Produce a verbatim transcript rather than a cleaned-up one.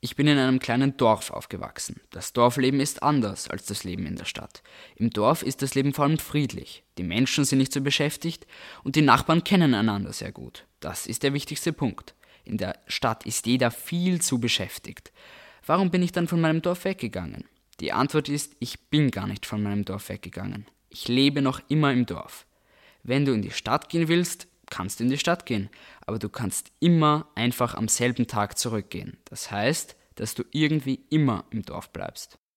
Ich bin in einem kleinen Dorf aufgewachsen. Das Dorfleben ist anders als das Leben in der Stadt. Im Dorf ist das Leben vor allem friedlich. Die Menschen sind nicht so beschäftigt und die Nachbarn kennen einander sehr gut. Das ist der wichtigste Punkt. In der Stadt ist jeder viel zu beschäftigt. Warum bin ich dann von meinem Dorf weggegangen? Die Antwort ist, ich bin gar nicht von meinem Dorf weggegangen. Ich lebe noch immer im Dorf. Wenn du in die Stadt gehen willst, kannst du in die Stadt gehen, aber du kannst immer einfach am selben Tag zurückgehen. Das heißt, dass du irgendwie immer im Dorf bleibst.